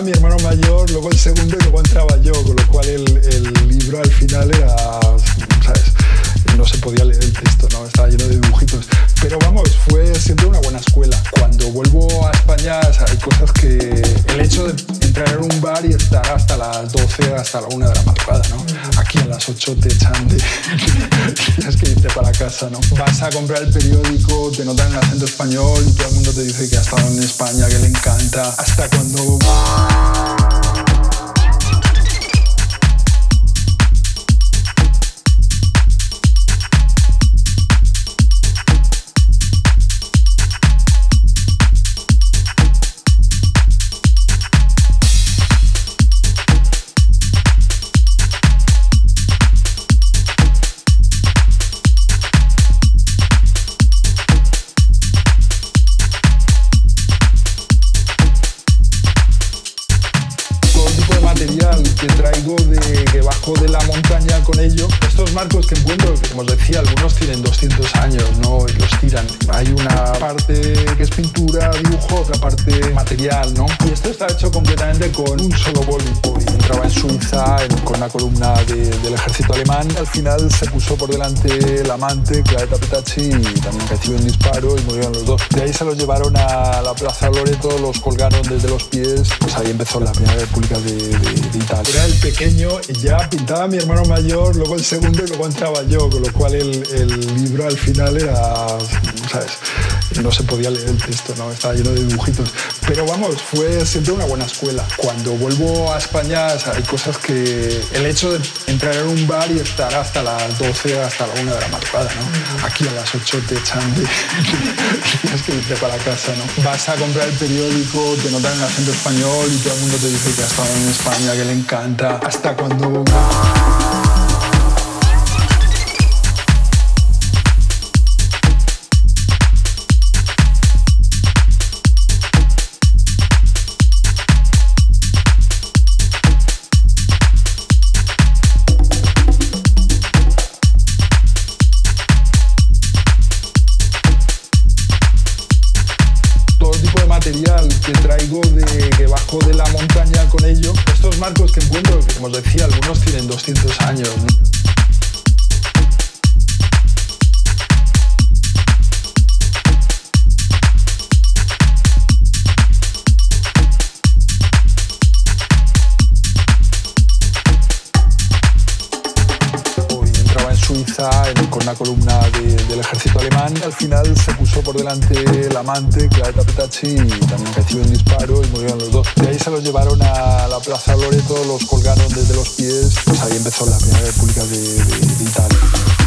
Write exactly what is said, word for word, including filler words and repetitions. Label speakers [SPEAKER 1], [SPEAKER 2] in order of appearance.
[SPEAKER 1] mi hermano mayor, luego el segundo y luego entraba yo, con lo cual el, el libro al final era, ¿sabes? No se podía leer el texto, ¿no? Estaba lleno de dibujitos. Pero vamos, fue siempre una buena escuela. Cuando vuelvo a España, o sea, hay cosas que... El hecho de entrar en un bar y estar hasta las doce, hasta la una de la madrugada, ¿no? Aquí a las ocho te echan de... Tienes que irte para casa, ¿no? Vas a comprar el periódico, te notan el acento español y todo el mundo te dice que ha estado en España, que le encanta. Hasta cuando... que traigo de que bajo de la montaña con ello. Estos marcos que encuentro, que como os decía, algunos tienen doscientos años, ¿no? Y los tiran. Hay una parte que es pintura, dibujo, otra parte material, ¿no? Y esto está hecho completamente con un solo bólido. Y entraba en Suiza en, con una columna de, del ejército alemán. Al final se puso por delante el amante, Claretta Petacci, y también recibió un disparo y murieron los dos. De ahí se los llevaron a la Plaza Loreto, los colgaron desde los pies. Pues ahí empezó la Primera República de, de, de Italia. Era el pequeño y ya pintaba mi hermano mayor, luego el segundo y luego entraba yo, con lo cual el, el libro al final era, ¿sabes? No se podía leer el texto, ¿no? Estaba lleno de dibujitos. Pero vamos, fue siempre una buena escuela. Cuando vuelvo a España, o sea, hay cosas que... El hecho de entrar en un bar y estar hasta las doce, hasta la una de la madrugada, ¿no? Aquí a las ocho te echan de... Tienes que irte para casa, ¿no? Vas a comprar el periódico, te notan el acento español y todo el mundo te dice que ha estado en España, que le encanta. Hasta cuando... material que traigo de que bajo de la montaña con ello. Estos marcos que encuentro, que como os decía, algunos tienen doscientos años, ¿no? Suiza en, con una columna de, del ejército alemán. Al final se puso por delante el amante, Claretta Petacci, y también recibió un disparo y murieron los dos. De ahí se los llevaron a la Plaza Loreto, los colgaron desde los pies. Pues ahí empezó la Primera República de, de, de Italia.